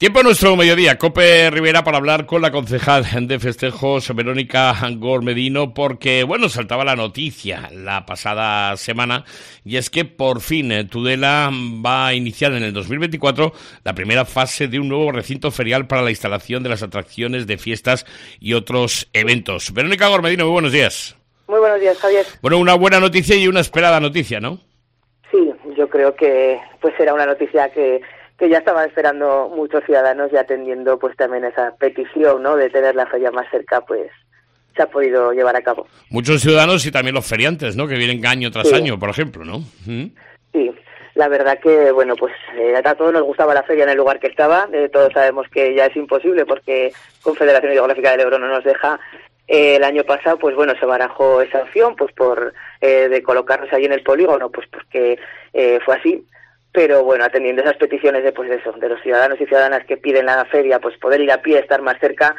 Tiempo a nuestro mediodía, Cope Rivera, para hablar con la concejal de festejos, Verónica Gormedino, porque, bueno, saltaba la noticia la pasada semana, y es que por fin Tudela va a iniciar en el 2024 la primera fase de un nuevo recinto ferial para la instalación de las atracciones de fiestas y otros eventos. Verónica Gormedino, muy buenos días. Muy buenos días, Javier. Bueno, una buena noticia y una esperada noticia, ¿no? Sí, yo creo que pues era una noticia que ya estaban esperando muchos ciudadanos y atendiendo pues también esa petición, ¿no?, de tener la feria más cerca, pues se ha podido llevar a cabo. Muchos ciudadanos y también los feriantes, ¿no?, que vienen año tras año, por ejemplo, ¿no? Sí, la verdad que, bueno, pues a todos nos gustaba la feria en el lugar que estaba. Todos sabemos que ya es imposible porque Confederación Hidrográfica del Ebro no nos deja. El año pasado, pues bueno, se barajó esa opción, pues por de colocarnos ahí en el polígono, pues porque fue así. Pero bueno, atendiendo esas peticiones de pues eso, de los ciudadanos y ciudadanas que piden la feria, pues poder ir a pie, estar más cerca,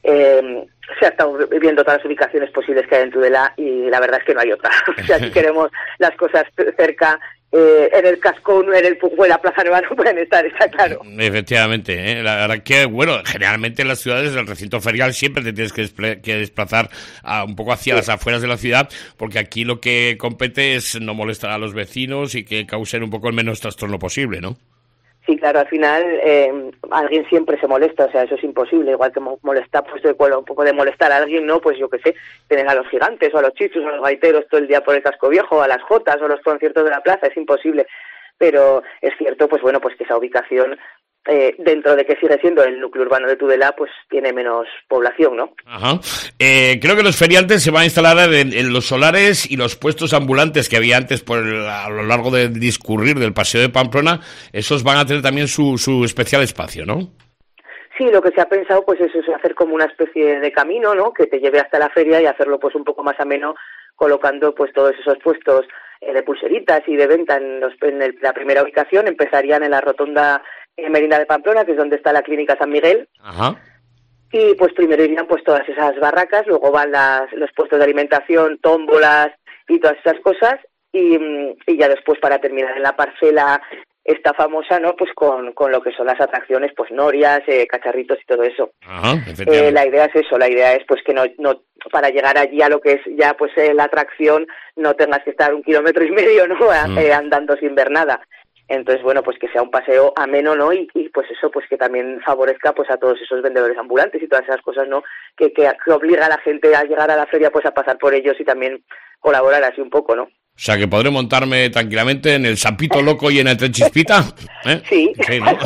se ha estado viendo todas las ubicaciones posibles que hay en Tudela y la verdad es que no hay otra. O sea, si queremos las cosas cerca, en el Cascón, en el Pujo, en la Plaza Nueva no pueden estar, está claro. Efectivamente, la verdad que, bueno, generalmente en las ciudades el recinto ferial siempre te tienes que desplazar un poco hacia las afueras de la ciudad, porque aquí lo que compete es no molestar a los vecinos y que causen un poco el menos trastorno posible, ¿no? Sí, claro, al final alguien siempre se molesta, o sea, eso es imposible, igual que molestar, pues un poco de molestar a alguien, ¿no? Pues yo qué sé, tener a los gigantes o a los chichos o a los gaiteros todo el día por el Casco Viejo, a las jotas o los conciertos de la plaza, es imposible, pero es cierto, pues bueno, pues que esa ubicación, dentro de que sigue siendo el núcleo urbano de Tudela, pues tiene menos población, ¿no? Ajá. Creo que los feriantes se van a instalar en los solares y los puestos ambulantes que había antes a lo largo del discurrir del Paseo de Pamplona, esos van a tener también su especial espacio, ¿no? Sí, lo que se ha pensado pues eso es hacer como una especie de camino, ¿no?, que te lleve hasta la feria y hacerlo pues un poco más ameno, colocando pues todos esos puestos de pulseritas y de venta en la primera ubicación. Empezarían en la rotonda Merinda de Pamplona, que es donde está la clínica San Miguel. Ajá. Y pues primero irían pues todas esas barracas, luego van los puestos de alimentación, tómbolas y todas esas cosas, y ya después, para terminar en la parcela esta famosa, ¿no?, pues con lo que son las atracciones, pues norias, cacharritos y todo eso. Ajá, la idea es eso, la idea es pues que no para llegar allí a lo que es ya pues la atracción no tengas que estar 1,5 kilómetros, ¿no?, andando sin ver nada. Entonces, bueno, pues que sea un paseo ameno, ¿no? Y pues eso, pues que también favorezca pues a todos esos vendedores ambulantes y todas esas cosas, ¿no?, que obliga a la gente a llegar a la feria pues a pasar por ellos y también colaborar así un poco, ¿no? O sea, que podré montarme tranquilamente en el Sapito Loco y en el Tren Chispita, ¿eh? Sí. Sí, ¿no?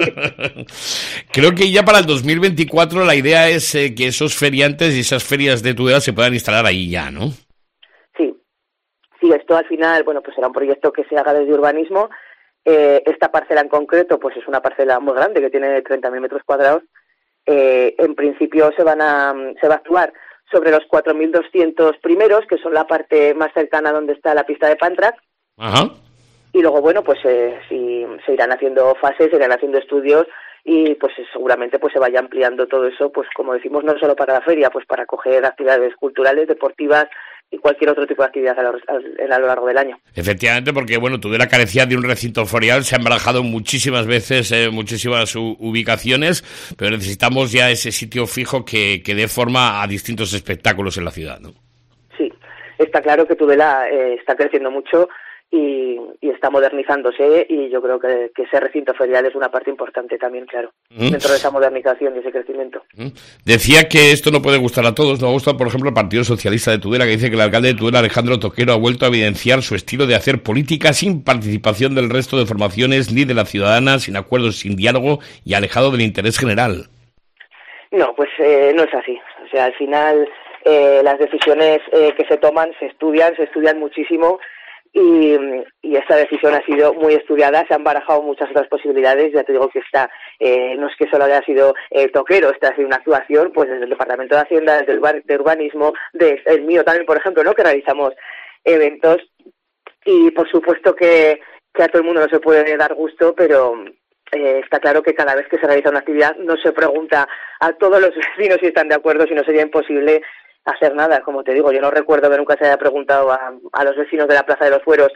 Creo que ya para el 2024 la idea es que esos feriantes y esas ferias de Tudela se puedan instalar ahí ya, ¿no? Sí, esto al final, bueno, pues será un proyecto que se haga desde urbanismo. Esta parcela en concreto, pues es una parcela muy grande que tiene 30.000 metros cuadrados. En principio se va a actuar sobre los 4.200 primeros, que son la parte más cercana donde está la pista de Pantrac. Ajá. Y luego, bueno, pues si se irán haciendo fases, se irán haciendo estudios y pues seguramente pues se vaya ampliando todo eso, pues como decimos, no solo para la feria, pues para acoger actividades culturales, deportivas y cualquier otro tipo de actividad a lo largo del año. Efectivamente, porque bueno, Tudela carecía de un recinto ferial, se han barajado muchísimas veces, muchísimas ubicaciones, pero necesitamos ya ese sitio fijo que dé forma a distintos espectáculos en la ciudad, ¿no? Sí, está claro que Tudela está creciendo mucho y está modernizándose, y yo creo que ese recinto ferial es una parte importante también, claro, dentro de esa modernización y ese crecimiento. Decía que esto no puede gustar a todos. No gusta, por ejemplo, el Partido Socialista de Tudela, que dice que el alcalde de Tudela, Alejandro Toquero, ha vuelto a evidenciar su estilo de hacer política sin participación del resto de formaciones ni de la ciudadana, sin acuerdos, sin diálogo y alejado del interés general. No, pues no es así. O sea, al final las decisiones que se toman se estudian muchísimo. Y esta decisión ha sido muy estudiada, se han barajado muchas otras posibilidades. Ya te digo que no es que solo haya sido Toquero, esta ha sido una actuación pues desde el Departamento de Hacienda, desde de Urbanismo, el mío también, por ejemplo, ¿no?, que realizamos eventos, y por supuesto que a todo el mundo no se puede dar gusto, pero está claro que cada vez que se realiza una actividad no se pregunta a todos los vecinos si están de acuerdo, si no sería imposible hacer nada. Como te digo, yo no recuerdo que nunca se haya preguntado a los vecinos de la Plaza de los Fueros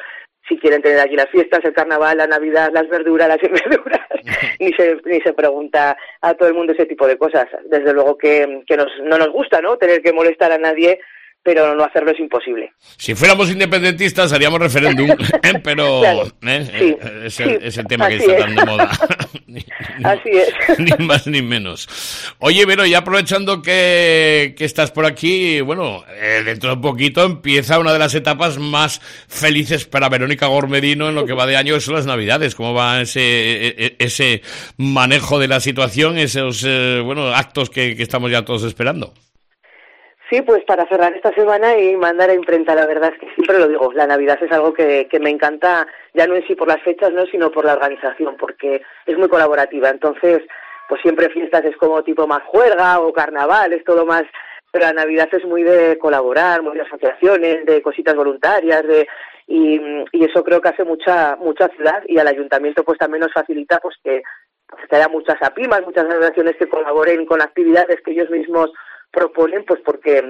si quieren tener allí las fiestas, el carnaval, la Navidad, las verduras, las verduras, ni se pregunta a todo el mundo ese tipo de cosas. Desde luego que no nos gusta, ¿no?, tener que molestar a nadie, pero no hacerlo es imposible. Si fuéramos independentistas haríamos referéndum, pero claro, sí, es el tema que está tan de moda. Así es. Ni más ni menos. Oye, Vero, y aprovechando que estás por aquí, bueno, dentro de un poquito empieza una de las etapas más felices para Verónica Gormedino en lo que va de año, que son las Navidades. ¿Cómo va ese manejo de la situación, esos actos que estamos ya todos esperando? Sí, pues para cerrar esta semana y mandar a imprenta, la verdad es que siempre lo digo, la Navidad es algo que me encanta, ya no en sí por las fechas, no, sino por la organización, porque es muy colaborativa. Entonces, pues siempre fiestas es como tipo más juerga o carnaval, es todo más, pero la Navidad es muy de colaborar, muy de asociaciones, de cositas voluntarias, y eso creo que hace mucha ciudad, y al ayuntamiento pues también nos facilita pues que haya muchas APIMAs, muchas asociaciones que colaboren con actividades que ellos mismos proponen, pues porque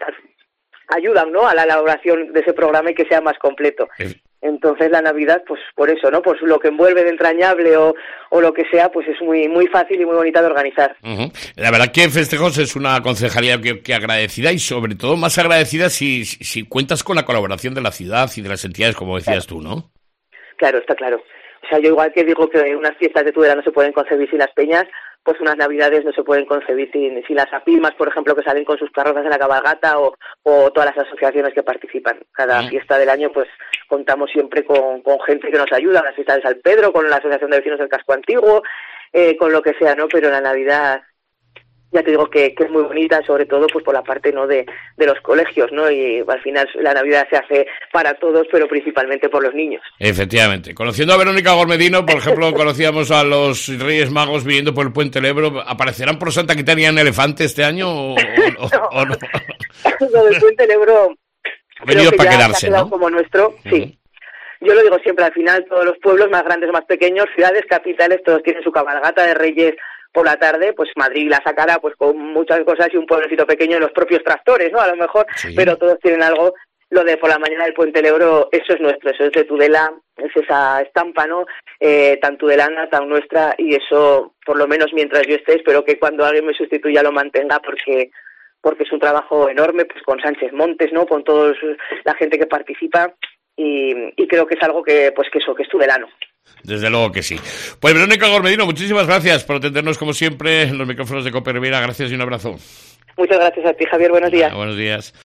ayudan, ¿no?, a la elaboración de ese programa y que sea más completo. Entonces la Navidad, pues por eso, ¿no?, pues lo que envuelve de entrañable o lo que sea, pues es muy fácil y muy bonita de organizar. Uh-huh. La verdad que Festejos es una concejalía que agradecida, y sobre todo más agradecida si cuentas con la colaboración de la ciudad y de las entidades, como decías tú, ¿no? Claro, está claro. O sea, yo igual que digo que unas fiestas de Tudela no se pueden concebir sin las peñas, pues unas Navidades no se pueden concebir sin las APIMAs, por ejemplo, que salen con sus carrozas en la cabalgata, o todas las asociaciones que participan. Cada fiesta del año, pues contamos siempre con gente que nos ayuda, las fiestas de San Pedro, con la Asociación de Vecinos del Casco Antiguo, con lo que sea, ¿no? Pero la Navidad, ya te digo que es muy bonita, sobre todo pues por la parte, ¿no?, de los colegios, ¿no? Y al final la Navidad se hace para todos, pero principalmente por los niños. Efectivamente. Conociendo a Verónica Gormedino, por ejemplo, conocíamos a los Reyes Magos viniendo por el Puente del Ebro. ¿Aparecerán por Santa Quiteria en elefante este año o no? Lo del Puente del Ebro ha venido para quedarse, ¿no? Como nuestro, sí. Yo lo digo siempre, al final todos los pueblos, más grandes o más pequeños, ciudades, capitales, todos tienen su cabalgata de Reyes por la tarde. Pues Madrid la sacará pues con muchas cosas, y un pueblecito pequeño los propios tractores, ¿no?, a lo mejor, sí. Pero todos tienen algo. Lo de por la mañana del Puente del Ebro, eso es nuestro, eso es de Tudela, es esa estampa, ¿no?, tan tudelana, tan nuestra, y eso, por lo menos mientras yo esté, espero que cuando alguien me sustituya lo mantenga, porque es un trabajo enorme, pues con Sánchez Montes, ¿no?, con toda la gente que participa, y creo que es algo que es tudelano. Desde luego que sí. Pues Verónica Gormedino, muchísimas gracias por atendernos como siempre en los micrófonos de COPE Rivera. Gracias y un abrazo. Muchas gracias a ti, Javier. Buenos días. Buenos días.